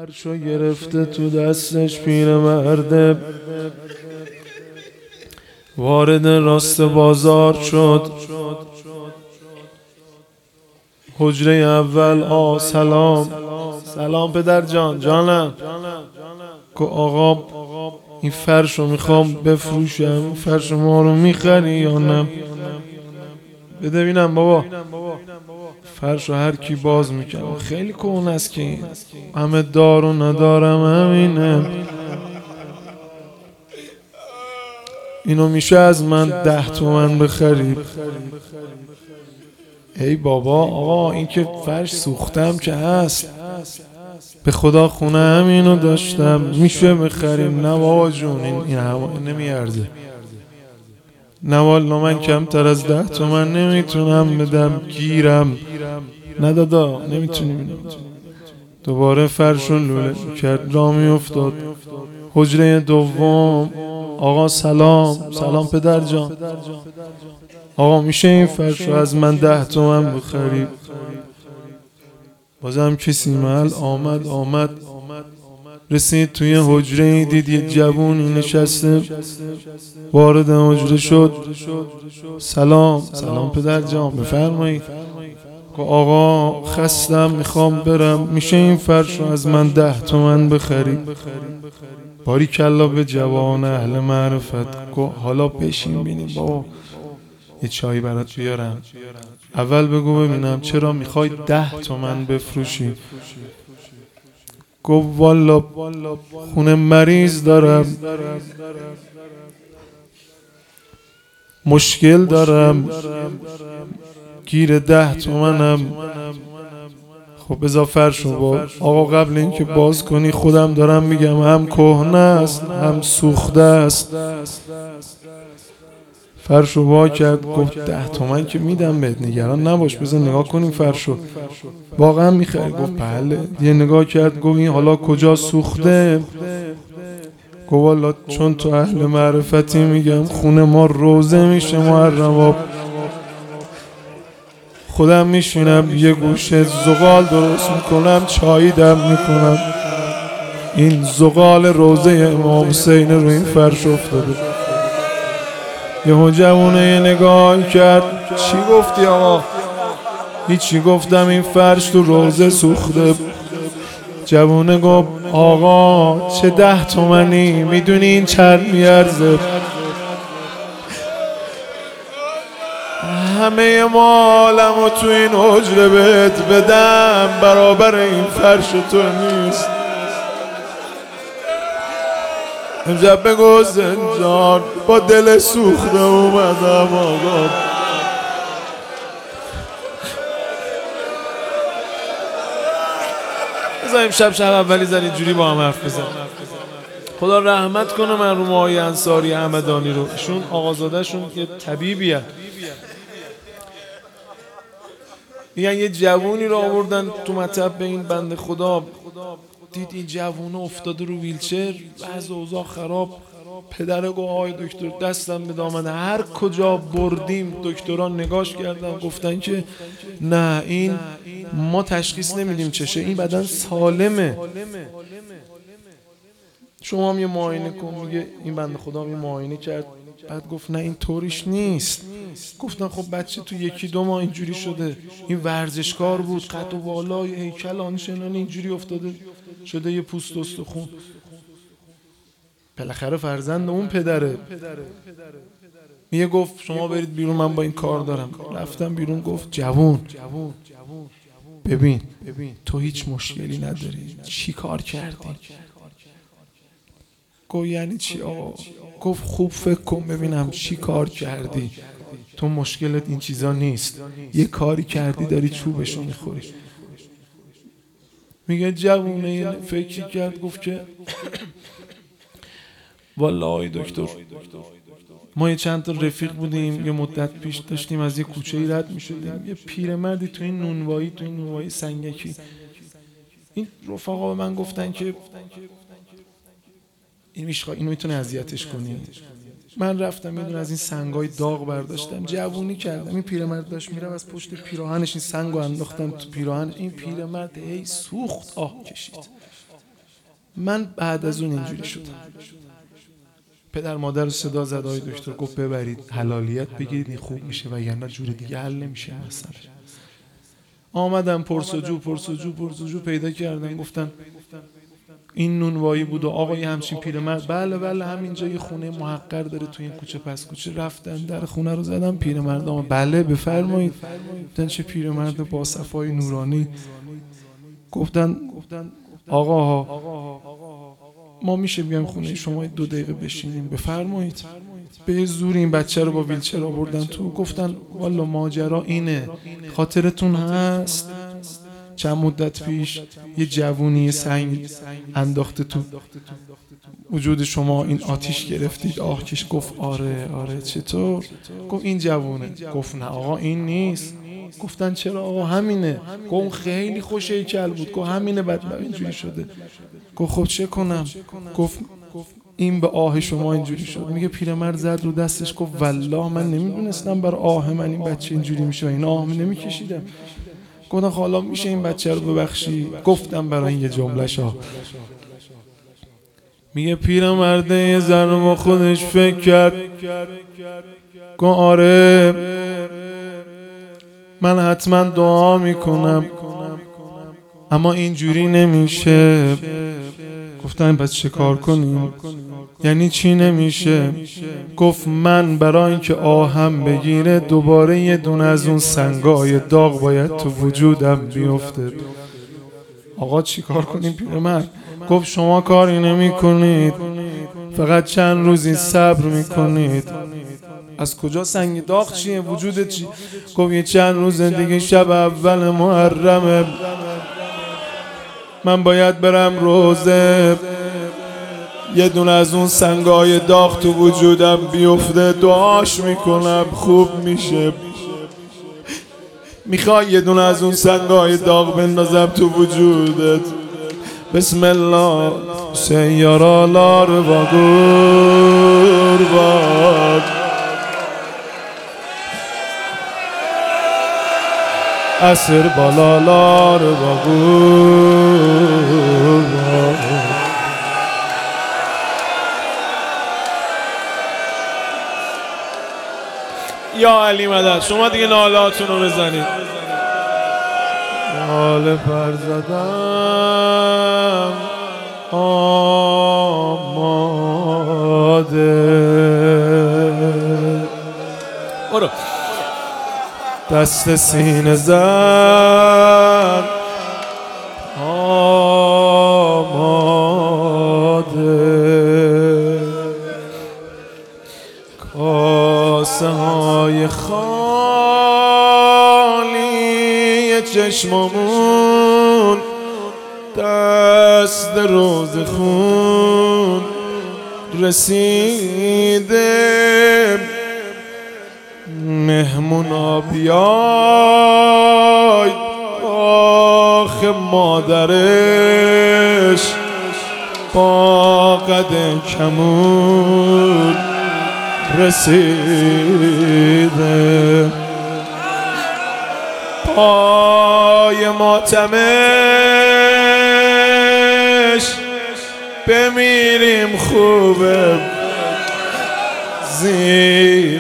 فرشو گرفته تو دستش پیرمرده، وارد راست بازار شد. حجره اول سلام سلام پدر جان. جانم. که آقا این فرشو میخوام بفروشم، این فرش ما رو میخری یا نه؟ بده ببینم بابا. فرشو هر کی باز میکنه خیلی کهنه است که این همه دار و ندارم همینه. اینو میشه از من 10 تومن بخری؟ ای بابا آقا این که فرش سوختم که هست، به خدا خونه همینو داشتم، میشه بخریم؟ نه بابا جون این نمیارزه. نه والا من کمتر از 10 تومن نمیتونم بدم، گیرم. نه دادا نمیتونیم. دوباره فرشو لوله کرد، راه میافتاد. حجره دوم. آقا سلام سلام پدر جان. آقا میشه این فرشو از من 10 تومن بخری؟ بازم کسی محل آمد رسید توی حجره، دید یه جوونی نشسته، وارد حجره شد. سلام سلام پدر جان بفرمایید. که آقا خستم میخوام برم، میشه این فرشو از من 10 تومن بخری؟ باریکلا به جوان اهل معرفت. که حالا بشین بینیم بابا یه چایی برات بیارم، اول بگو ببینم چرا میخوای 10 تومن بفروشی؟ گفت والا خونه مریض دارم، مشکل دارم، گیر 10 تومنم. خب بذار فرشو باز. آقا قبل اینکه باز کنی خودم دارم میگم هم کهنه است هم سوخته است. فرشو وا کرد، گفت 10 تومن که میدم بهت، نگران نباش، بذار نگاه کنیم فرشو واقعا میخری؟ گفت بله. یه نگاه کرد، گفت این حالا کجا سوخته؟ گفت والا چون تو اهل معرفتی میگم خونه ما روزه میشه محرم، خودم میشینم یه گوشه زغال درست میکنم، چایی دم میکنم، این زغال روزه امام حسین رو این فرش افتاده. یه جوونه یه نگاه کرد، چی گفتی آقا؟ هیچی گفتم این فرش تو روزه سوخته. جوونه گفت آقا چه 10 تومنی؟ میدونی این چند میارزه؟ همه مالمو تو این حجره بهت بدم برابر این فرش تو نیست. امشب بگو زنجان با دل سوخته اومدم آقا. بذار امشب شب اولی زن اینجوری با هم حرف بزن. خدا رحمت کنه مرحوم آقای انصاری همدانی رو، ایشون آقازاده شون یه طبیبیه. میگن یه جوونی رو آوردن تو مطب به این بنده خدا، دید این جوونه افتاده رو ویلچر، بعض اوضاع خراب. پدره گفت آقای دکتر دستم به دامنه، هر کجا بردیم دکتران نگاش کردن گفتن که نه این ما تشخیص نمیدیم چشه، این بدن سالمه، شما هم یه معاینه کن. میگه این بنده خدا هم یه معاینه کرد، بعد گفت نه این طوریش نیست. گفتن خب بچه تو 1-2 ماه اینجوری شده، این ورزشکار بود، قد و بالای هیکل آنچنانی اینجوری افتاده شده یه پوست استخون. بالاخره فرزند اون پدره. میگه گفت شما برید بیرون من با این کار دارم. رفتم بیرون. گفت جوون ببین تو هیچ مشکلی نداری، چی کار کردی؟ گفت یعنی چی آقا؟ گفت خوب فکر کن ببینم چی کار کردی، تو مشکلت این چیزا نیست، یه کاری کردی داری چوبشو میخوری. میگه جوونه فکری کرد، گفت که والله آقای دکتر ما یه چند تا رفیق بودیم، یه مدت پیش داشتیم از یه کوچه‌ای رد میشدیم، یه پیرمردی تو این نونوایی سنگکی، این رفقا به من گفتن که اینو میتونه اذیتش کنی. من رفتم یه دونه از این سنگای داغ برداشتم، جوونی کردم. این پیرمرد داشت میرم، از پشت پیراهنش این سنگو انداختم تو پیراهن این پیرمرد، هی سوخت، آه کشید. من بعد از اون اینجوری شدم. پدر مادر صدا زد، آقای دکتر گفت ببرید حلالیت بگیرید این خوب میشه وگرنه جور دیگه حل نمیشه مثلا. آمدم پرسجو پیدا کردن، گفتن این نونوایی بود و آقای همچین پیرمرد. بله همینجا یه خونه محقر داره تو این کوچه پس کوچه. رفتن در خونه رو زدم، پیرمرد آمد. بله بفرمایید. گفتن چه پیرمرد با صفای نورانی. گفتن آقا ما میشه بیایم خونه شما 2 دقیقه بشینیم؟ بفرمایید. به زور این بچه رو با ویلچر آوردن تو. گفتن والا ماجرا اینه، خاطرتون هست چند مدت پیش یه جوونی سنگ انداخته تو وجود شما، این آتیش گرفتید آه کش؟ گفت آره چطور؟ گفت این جوونه. گفت نه آقا این نیست. گفتن چرا آقا؟ همینه. گفت خیلی خوش هیکل بود. گفت همینه بعد اینجوری شده. گفت خب چه کنم؟ گفت این به آه شما اینجوری شد. میگه پیرمرد زد رو دستش گفت والله من نمیدونستم بر آه من این بچه اینجوری میشه، این آه من نمیکشیدم. گفتم حالا میشه این بچه رو ببخشی؟ گفتم برای این یه جمله شا. میگه پیرمرد یه ذره با خودش فکر کرد، گفت آره من حتما دعا میکنم اما اینجوری نمیشه. گفتن پس چه کار کنیم؟ یعنی چی نمیشه؟ گفت من برای اینکه آهم بگیره دوباره یه دونه از اون سنگای داغ باید تو وجودم بیفته. آقا چی کار کنیم پیرمرد؟ گفت شما کاری نمی کنید، فقط چند روزی صبر میکنید. از کجا سنگ داغ چیه؟ وجودت چی؟ گفت یه چند روز دیگه شب اول محرمه، من باید برم روزه، یه دونه از اون سنگای داغ تو وجودم بیفته، دعاش میکنم خوب میشه. میخوای یه دونه از اون سنگای داغ بندازم تو وجودت؟ بسم الله سیارالار و گرباد اسر بالالار و گرباد. یا علی مدد. شما دیگه نالاتون رو بزنید. ناله پر زدم آماده، برو دست سینه زن آماده، کاسه های خالی چشممون، دست روز خون رسیده، مهمونا بیای آخه مادرش با قد کمون رسیده، پای ماتمش بمیریم خوبه، زیر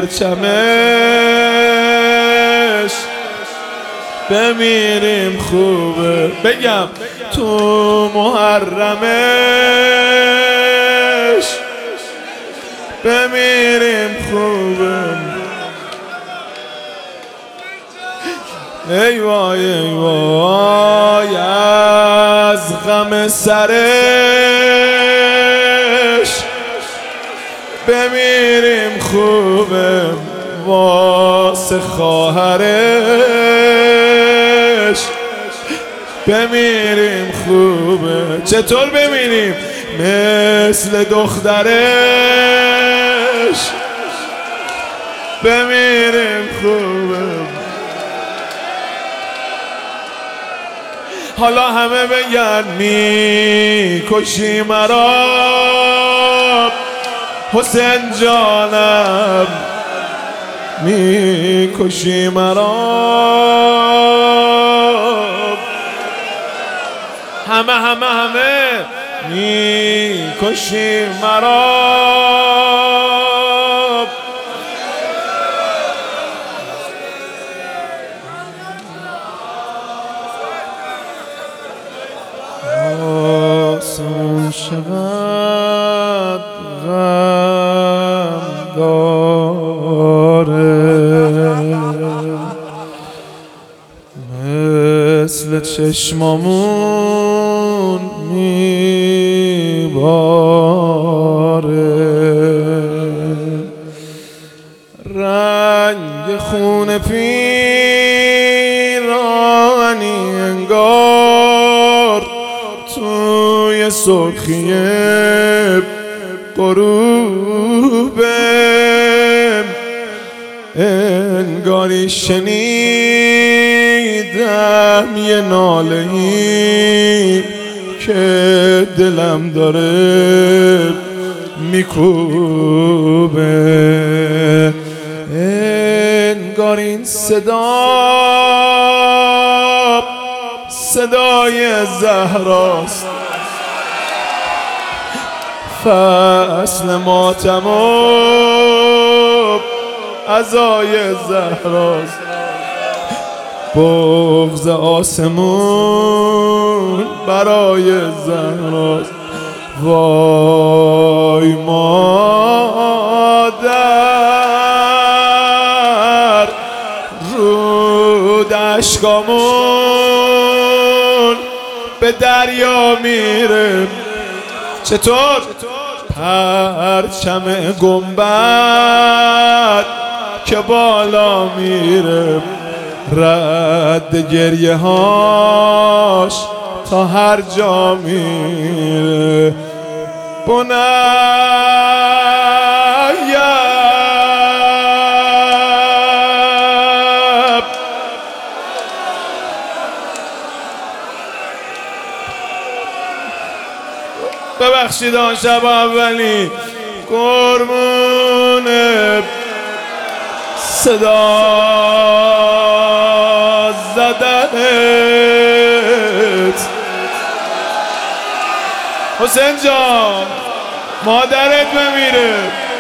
پرچمش بمیریم خوبه. بگم تو محرمش بمیریم خوبه. ای وای ای وای از غم سرش بمیریم خوبه، واسه خواهرش بمیریم خوبه. چطور بمیریم؟ مثل دخترش بمیریم خوبه. حالا همه بگن میکشی مرا حسین جانم، میکشی مرا. همه میکشی مرا. آسمون چقدر غم داره، مثل چشمامون میباره، رنگ خون پیرانی انگار توی سرخی غروبه، انگاری شنیدم یه ناله‌ای که دلم داره میکوبه، انگار این صدای زهراست، فصل ماتم و عزای زهراست، بغض آسمون برای زهراست. وای مادر، رود اشکامون به دریا میره، چطور؟ پرچم گنبد که بالا میره، رد گریه هاش تا هر جا میره. بنیم ببخشید آن شب اولی قربون صدا زدنت. حسین جان مادرت بمیره،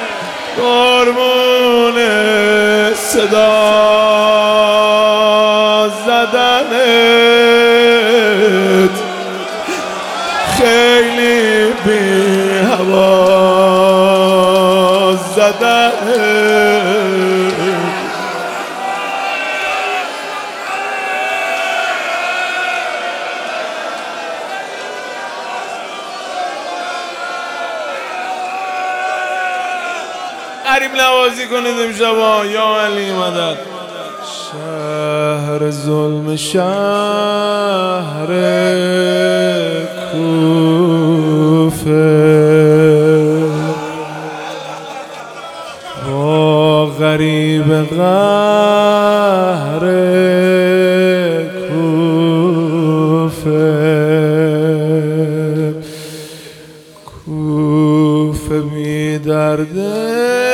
قربون صدا زدنت، خیلی بی هوا زدنت. قریب نوازی کنید امشبا یا علی مدد. شهر ظلم، شهر کوفه، با غریب قهر کوفه بی درده،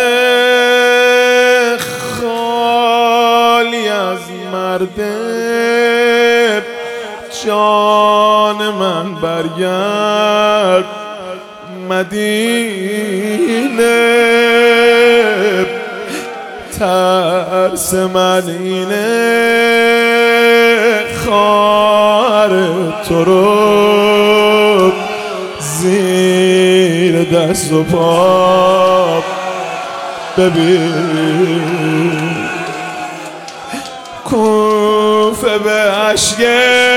خالی از مرده، جان من برگرد مدینه، ترس من اینه خواهر تو رو زیر دست و پا ببین. کوفه به عشقت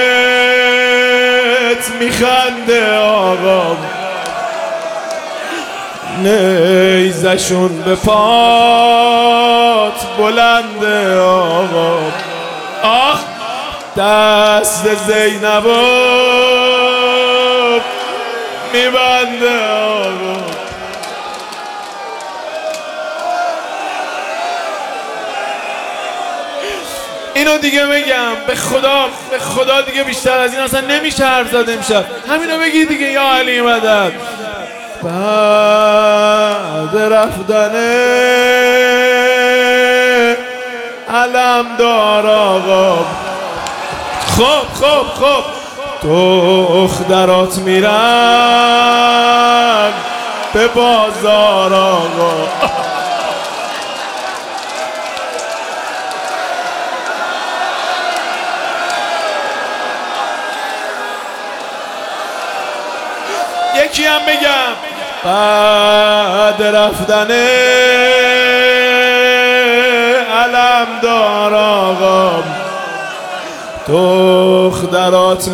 میخنده آقا، نیزشون به پات بلنده آقا. آخ دست زینبو میبنده آقا. اینو دیگه بگم به خدا دیگه بیشتر از این اصلا نمیشه حرف زد امشب. همینو بگی دیگه یا علی مدد. بعد رفتن علم دار آقا. خب دخترات میرن به بازار آقا. یکی هم بگم بعد رفتن علمدار آقا دخترات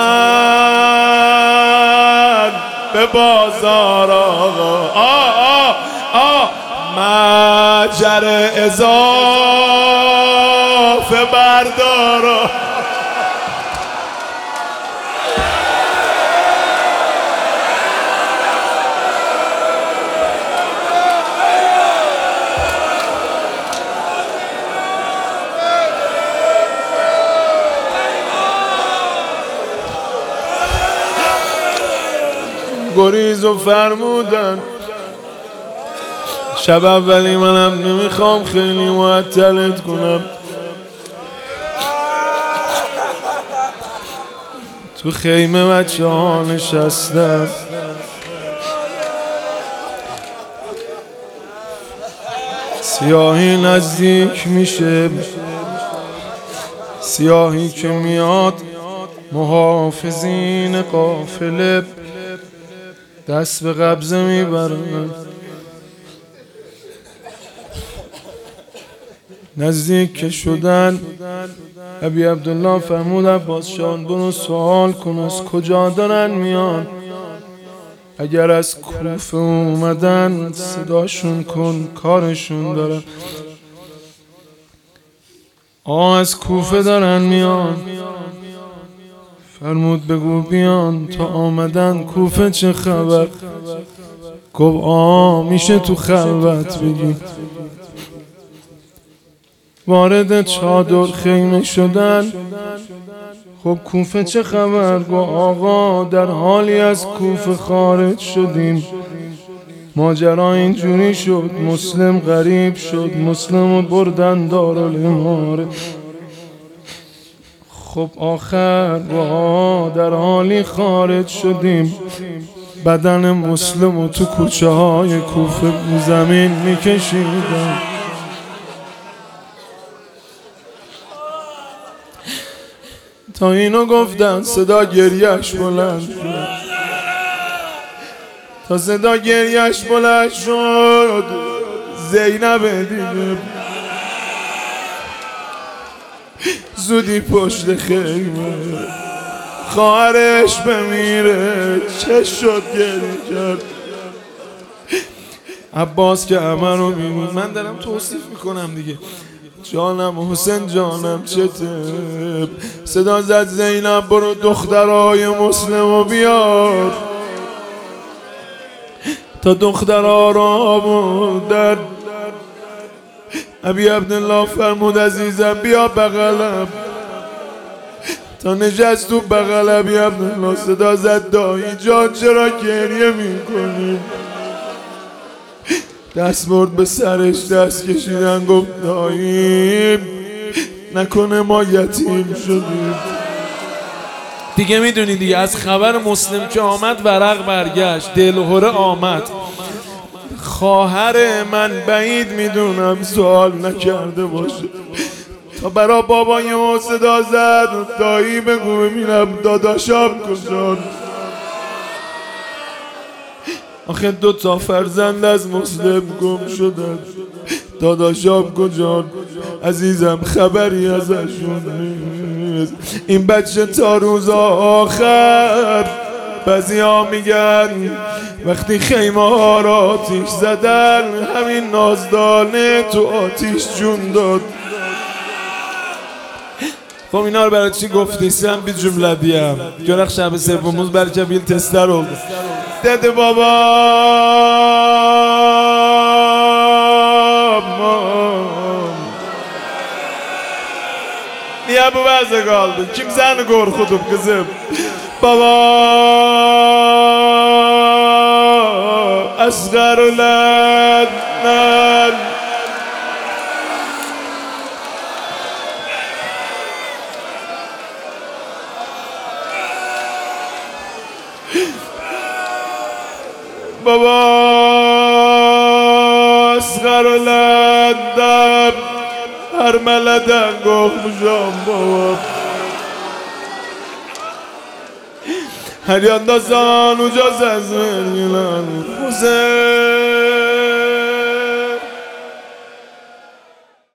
میرن به بازار آقا. مجر اضافه بردارا. گریزو فرمودن شب اولی منم نمیخوام خیلی معطلت کنم. تو خیمه بچه ها نشستن سیاهی نزدیک میشه، سیاهی که میاد محافظین قافله دست به قبضه میبرن. نزدیک که شدن ابی عبدالله فرمود عباس جان برو سوال کن از کجا دارن میان، اگر از کوفه اومدن صداشون کن کارشون دارن. از کوفه دارن میان. فرمود بگو بیان تا آمدن کوفه چه خبر. گفت میشه تو خلوت بگی. وارد چادر خیمه شدن. خب کوفه چه خبر. گفت آقا در حالی از کوفه خارج شدیم، ماجرا اینجوری شد مسلم غریب شد، مسلم بردن دارالاماره. خب آخر در حالی خارج شدیم بدن مسلم تو کوچه های کوفه زمین میکشیدن. تا اینو گفتن صدا گریهش بلند شد. تا صدا گریهش بلند شد زینب دیگه زودی پشت خیمه خواهرش بمیره چه شد گریه کرد. عباس که همه رو میبود. من دارم توصیف میکنم دیگه. جانم حسین جانم چته. صدا زد زینب برو دخترای مسلمو بیار. تا دخترها را بودن ابی عبدالله فرمود عزیزم بیا بغلم. تا نشست تو بغل ابی عبدالله صدا زد دایی جان چرا گریه میکنی. دست برد به سرش دست کشیدن گفت دایی نکنه ما یتیم شدیم. دیگه میدونی دیگه از خبر مسلم که آمد ورق برگشت دلهره آمد. خواهر من بعید میدونم سوال نکرده باشه تا برا بابای صدا زد دایی بگو ببینم داداشم کجان. آخه 2 فرزند از مسلم گم شدن. داداشم کجان عزیزم خبری ازشون نیست. این بچه تا روز آخر بعضی ها میگن وقتی خیمه ها را آتیش زدن همین نازدانه تو آتیش جون داد. خب اینا رو برای چی گفتی؟ سم بی جمله دیم گرخ شب سوموز برای که بیل تستر oldu. Dedi babam niye bu vəzə qaldın? Kimsəni qorxudub kızım? Baba asgar ulan بابا اسخر و لندم هر ملدن گفمشم بابا هر یاندازان و جاز از من حسین